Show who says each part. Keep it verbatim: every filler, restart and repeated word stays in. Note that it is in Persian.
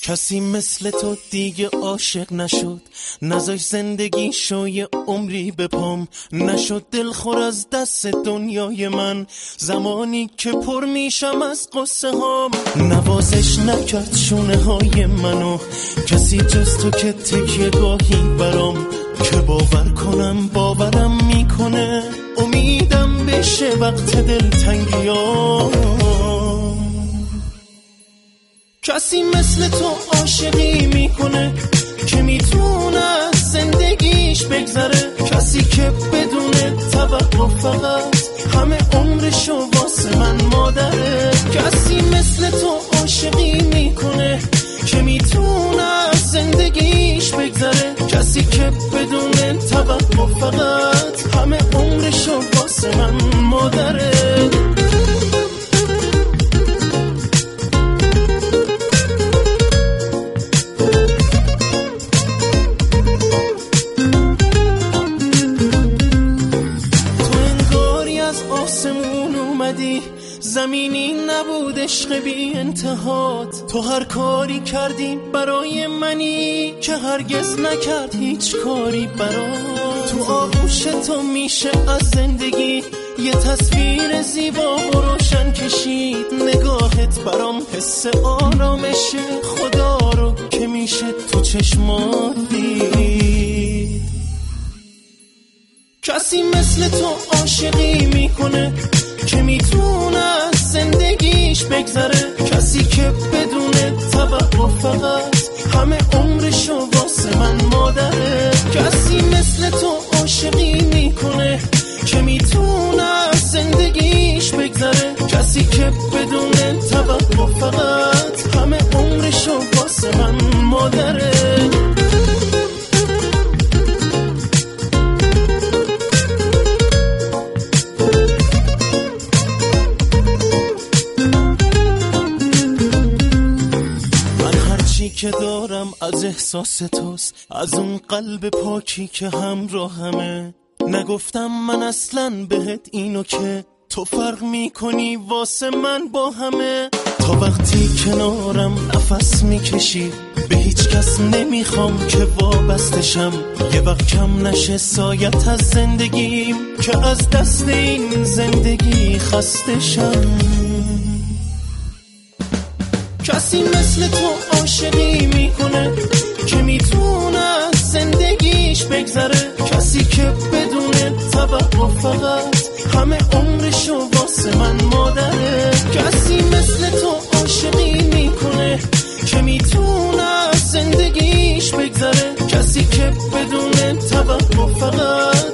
Speaker 1: کسی مثل تو دیگه عاشق نشد، نذاش زندگی شوی عمری بپام، نشد دلخور از دست دنیای من زمانی که پر میشم از قصه هام. نوازش نکرد شونه های منو کسی جز تو که تکیه گاهی برام، که باور کنم باورم میکنه امیدم بشه وقت دلتنگیام. کسی مثل تو عاشقی میکنه که میتونه از زندگیش بگذره، کسی که بدون توقع فقط همه عمرشو واسه من مادره. کسی مثل تو عاشقی میکنه که میتونه از زندگیش بگذره، کسی که بدون توقع فقط همه عمرشو واسه من مادره. زمینی نبود عشق بی انتهات، تو هر کاری کردی برای منی که هرگز نکرد هیچ کاری برات. تو آغوش تو میشه از زندگی یه تصویر زیبا و روشن کشید، نگاهت برام حس آرامشه خدا رو که میشه تو چشمات دید. کسی مثل تو عاشقی میکنه که میتونه از زندگیش بگذره، کسی که بدون توقع فقط همه عمرشو واسه من مادره. کسی مثل تو عاشقی میکنه که میتونه از زندگیش بگذره، کسی که بدون توقع فقط همه عمرشو واسه من مادره. که دارم از احساس توست، از اون قلب پاکی که همراهمه. نگفتم من اصلاً بهت اینو که تو فرق میکنی واسه من با همه. تا وقتی کنارم نفس میکشی به هیچ کس نمیخوام که وابستشم، یه وقت کم نشه سایت از زندگیم که از دست این زندگی خستشم. کسی مثل تو عاشقی میکنه که میتونه از زندگیش بگذره، کسی که بدون توقع فقط همه عمرشو واسه من مادره. کسی مثل تو عاشقی میکنه که میتونه از زندگیش بگذره، کسی که بدون توقع فقط